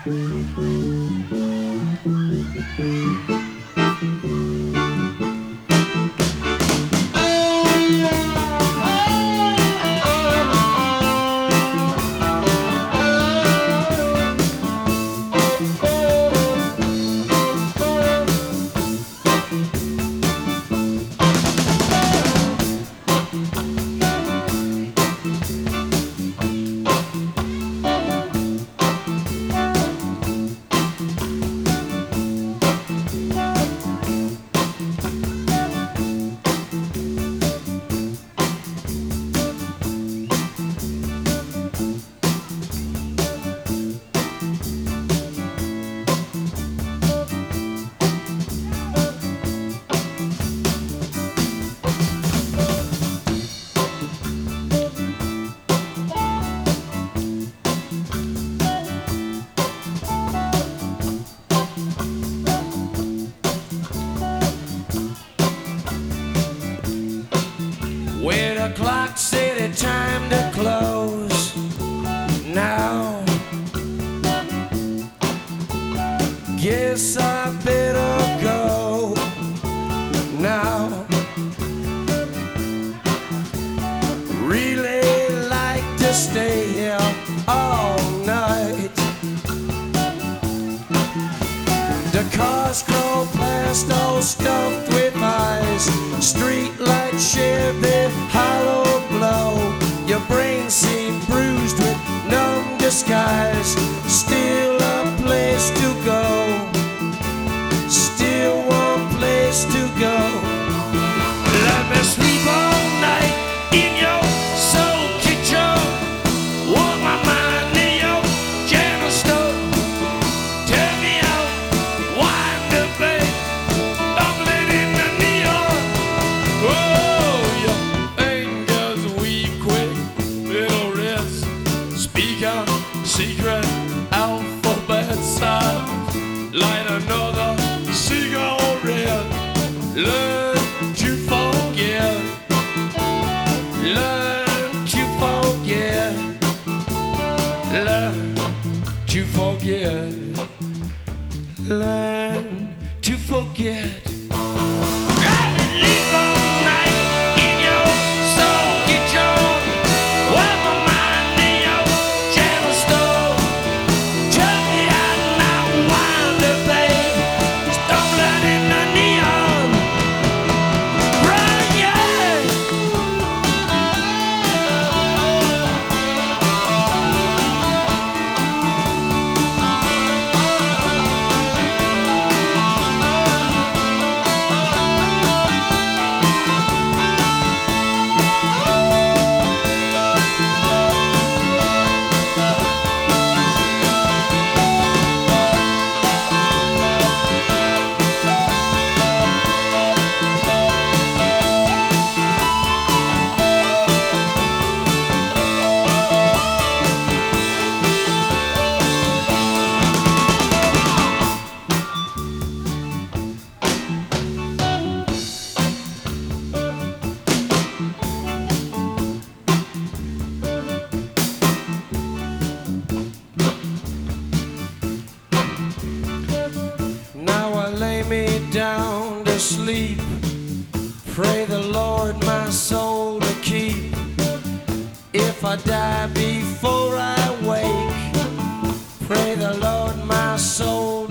When the clock said it's time to close now, guess I better go now. Really like to stay here all night. The cars crawl past all stuffed with eyes. Street lights share their hollow glow. Your brain seemed bruised with numb disguise. Still a place to go. Still one place to go. Let me sleep all night in your soul kitchen. Warm my mind in your gentle stove. Tell me out, wind the bay, tumbling in the neon. Oh, your fingers weak, quick little wrist. Speak out secret alphabet sign. Light another cigarette. Learn to forget. Learn to forget. Learn to forget. Learn to forget. Leave all night in your soul kitchen. Warm my mind in your gentle stove. Tell me out now, wind the babe, stumbling in the neon. Run, yeah. Now I lay me down to sleep. Pray the Lord my soul to keep. If I die before I wake, pray the Lord my soul